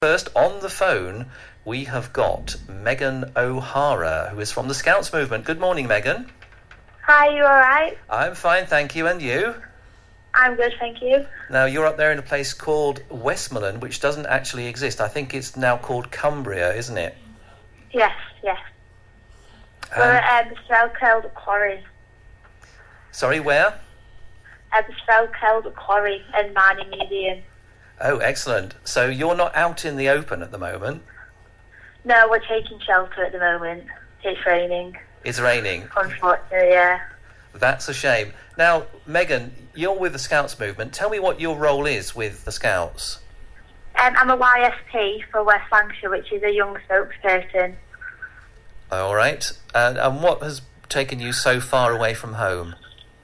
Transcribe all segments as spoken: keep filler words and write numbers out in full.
First, on the phone, we have got Megan O'Hara, who is from the Scouts movement. Good morning, Megan. Hi, you all right? I'm fine, thank you. And you? I'm good, thank you. Now, you're up there in a place called Westmoreland, which doesn't actually exist. I think it's now called Cumbria, isn't it? Yes, yes. Um, We're at um, the Strelkeld Quarry. Sorry, where? At the Strelkeld Quarry and Mining Museum. Oh, excellent. So you're not out in the open at the moment? No, we're taking shelter at the moment. It's raining. It's raining? Unfortunately, yeah. That's a shame. Now, Megan, you're with the Scouts movement. Tell me what your role is with the Scouts. Um, I'm a Y S P for West Lancashire, which is a young spokesperson. All right. Uh, and what has taken you so far away from home?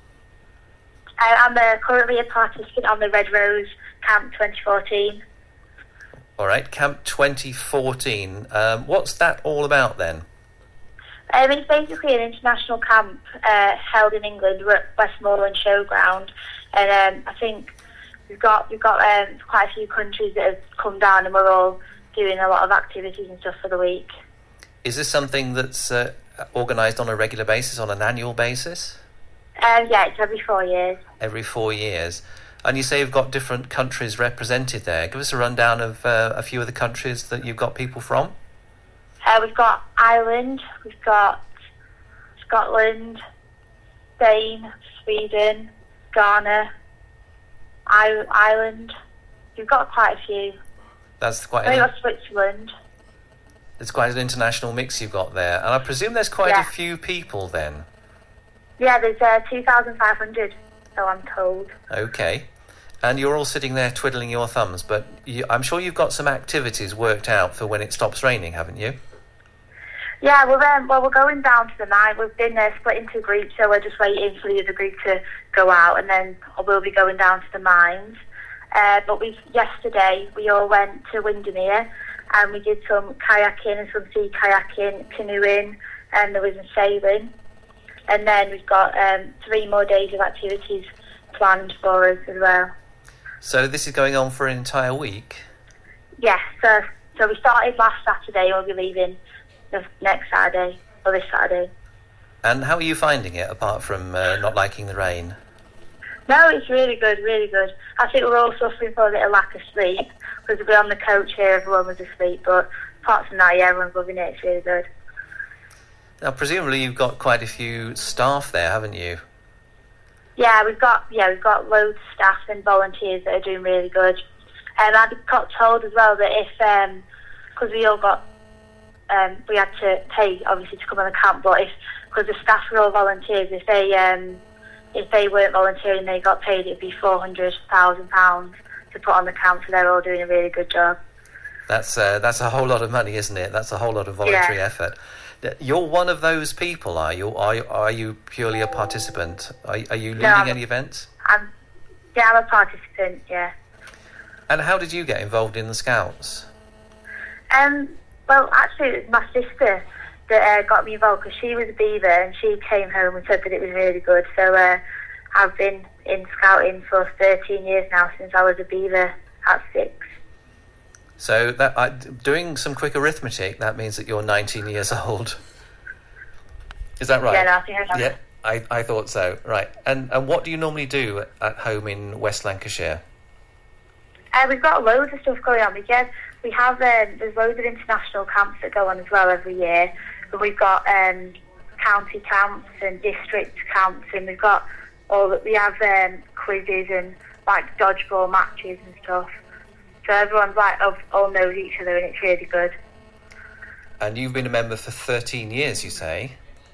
Uh, I'm uh, currently a participant on the Red Rose Camp twenty fourteen. All right, Camp twenty fourteen. Um, what's that all about then? Um, it's basically an international camp uh, held in England. We're at Westmoreland Showground, and um, I think we've got we've got um, quite a few countries that have come down, and we're all doing a lot of activities and stuff for the week. Is this something that's uh, organised on a regular basis, on an annual basis? Um, yeah, it's every four years. Every four years. And you say you've got different countries represented there. Give us a rundown of uh, a few of the countries that you've got people from. Uh, we've got Ireland, we've got Scotland, Spain, Sweden, Ghana, I- Ireland. We've got quite a few. That's quite. We've An, got Switzerland. it's quite an international mix you've got there, and I presume there's quite Yeah. a few people then. Yeah, there's uh, two thousand five hundred, so I'm told. Okay. And you're all sitting there twiddling your thumbs, but you, I'm sure you've got some activities worked out for when it stops raining, haven't you? Yeah, we're um, well, we're going down to the mine. We've been uh, split into groups, so we're just waiting for the other group to go out, and then we'll be going down to the mines. Uh, but we yesterday we all went to Windermere, and we did some kayaking and some sea kayaking, canoeing, and there was some sailing. And then we've got um, three more days of activities planned for us as well. So this is going on for an entire week? Yes, so, so we started last Saturday, we'll be leaving the next Saturday, or this Saturday. And how are you finding it, apart from uh, not liking the rain? No, it's really good, really good. I think we're all suffering for a little lack of sleep, because we're on the coach here, everyone was asleep, but apart from that, yeah, everyone's loving it, it's really good. Now, presumably you've got quite a few staff there, haven't you? Yeah, we've got yeah we've got loads of staff and volunteers that are doing really good. And I got told as well that if because um, we all got um, we had to pay obviously to come on the camp, but if because the staff were all volunteers, if they um, if they weren't volunteering, they got paid. It'd be four hundred thousand pounds to put on the camp, so they're all doing a really good job. That's uh, that's a whole lot of money, isn't it? That's a whole lot of voluntary Yeah. effort. You're one of those people, are you? Are you, are you purely a participant? Are, are you leading No, I'm- any events? I'm yeah I'm a participant. Yeah. And how did you get involved in the Scouts? Um. Well, actually, it was my sister that uh, got me involved because she was a beaver and she came home and said that it was really good. So uh, I've been in scouting for thirteen years now since I was a beaver at six. So that I, doing some quick arithmetic, that means that you're nineteen years old. Is that right? Yeah, no, I think I know. Yeah, I, I thought so. Right. And and what do you normally do at home in West Lancashire? Uh, we've got loads of stuff going on. We get, we have um, there's loads of international camps that go on as well every year. But we've got um, county camps and district camps, and we've got all that. We have um, quizzes and like dodgeball matches and stuff. So everyone's like of, all knows each other, and it's really good. And you've been a member for thirteen years, you say?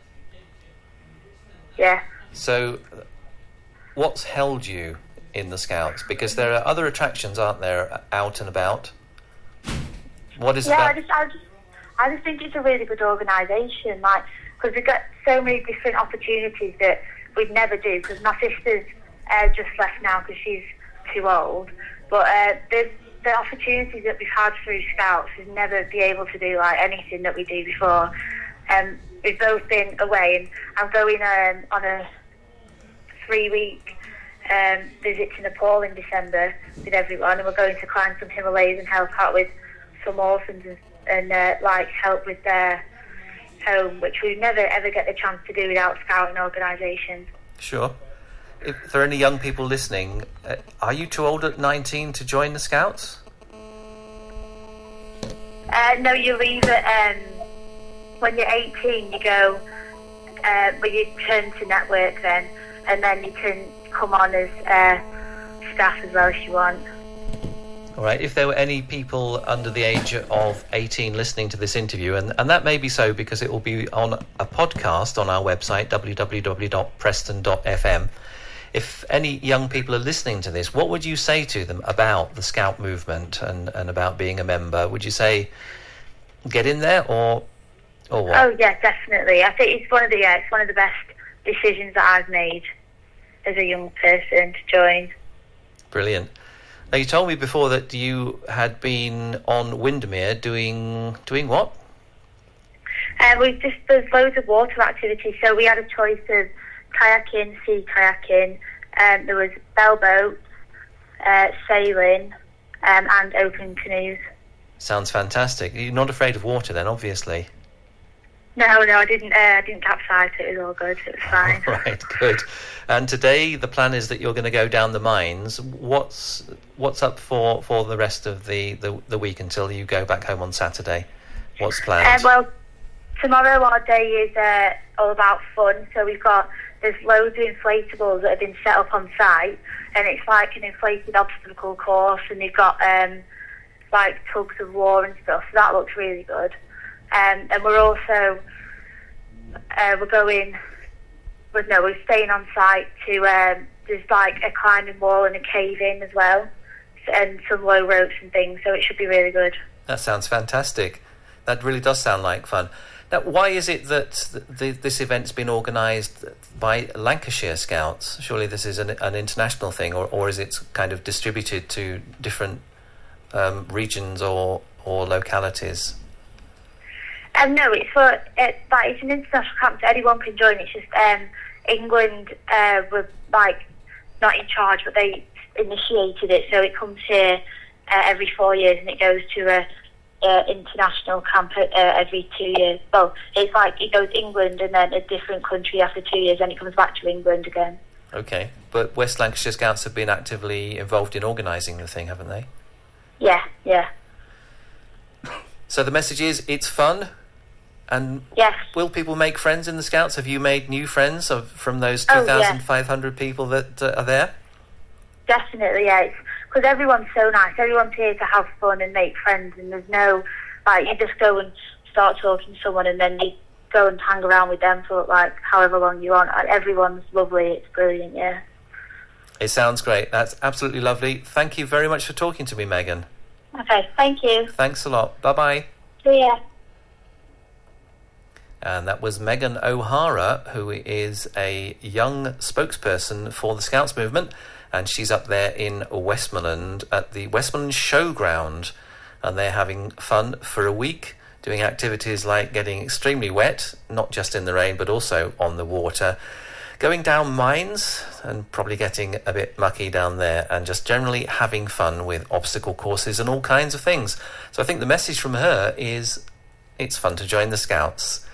Yeah. So what's held you in the Scouts? Because there are other attractions, aren't there, out and about? What is Yeah, that? I just, I just, I just think it's a really good organisation. Like, because we get so many different opportunities that we'd never do. Because my sister's uh, just left now because she's too old. But uh, there's the opportunities that we've had through Scouts is never be able to do like anything that we do before. Um, we've both been away, and I'm going um, on a three-week um, visit to Nepal in December with everyone, and we're going to climb some Himalayas and help out with some orphans and, and uh, like help with their home, which we never ever get the chance to do without scouting organisations. Sure. If there are any young people listening, uh, are you too old at nineteen to join the Scouts? Uh, no, you leave it um, when you're eighteen. You go, uh, but you turn to network then, and then you can come on as uh, staff as well if you want. All right. If there were any people under the age of eighteen listening to this interview, and, and that may be so because it will be on a podcast on our website, w w w dot preston dot f m. If any young people are listening to this, what would you say to them about the Scout movement and, and about being a member? Would you say get in there or or what? Oh yeah, definitely. I think it's one of the yeah, it's one of the best decisions that I've made as a young person to join. Brilliant. Now you told me before that you had been on Windermere doing doing what? Uh, we just there's loads of water activities. So we had a choice of kayaking, sea kayaking. Um, there was bell boats, uh, sailing, um, and open canoes. Sounds fantastic. You're not afraid of water then, obviously. No, no, I didn't. Uh, I didn't capsize. It was all good. It was fine. All right, good. And today the plan is that you're going to go down the mines. What's what's up for, for the rest of the, the, the week until you go back home on Saturday? What's planned? Uh, well, tomorrow our day is uh, all about fun. So we've got there's loads of inflatables that have been set up on site, and it's like an inflated obstacle course, and they've got um, like tugs of war and stuff. So that looks really good. Um, and we're also uh, we're going. But no, we're staying on site to, um, there's like a climbing wall and a cave in as well, and some low ropes and things, so it should be really good. That sounds fantastic. That really does sound like fun. Now, why is it that the, this event's been organised by Lancashire Scouts? Surely this is an, an international thing, or, or is it kind of distributed to different um, regions or, or localities? Um, no, it's for it, like, it's an international camp, so anyone can join. It's just um, England uh, were like not in charge, but they initiated it, so it comes here uh, every four years, and it goes to a, a international camp uh, every two years. Well, it's like it goes England and then a different country after two years, and it comes back to England again. Okay, but West Lancashire Scouts have been actively involved in organising the thing, haven't they? Yeah, yeah. So the message is, it's fun. And yes. Will people make friends in the Scouts? Have you made new friends of, from those oh, two thousand five hundred yeah. people that uh, are there? Definitely, yeah. Because everyone's so nice. Everyone's here to have fun and make friends, and there's no, like, you just go and start talking to someone and then you go and hang around with them for, like, however long you want. Everyone's lovely. It's brilliant, yeah. It sounds great. That's absolutely lovely. Thank you very much for talking to me, Megan. Okay, thank you. Thanks a lot. Bye-bye. See ya. And that was Megan O'Hara, who is a young spokesperson for the Scouts movement, and she's up there in Westmoreland at the Westmoreland Showground, and they're having fun for a week, doing activities like getting extremely wet, not just in the rain, but also on the water, going down mines, and probably getting a bit mucky down there, and just generally having fun with obstacle courses and all kinds of things. So I think the message from her is, it's fun to join the Scouts.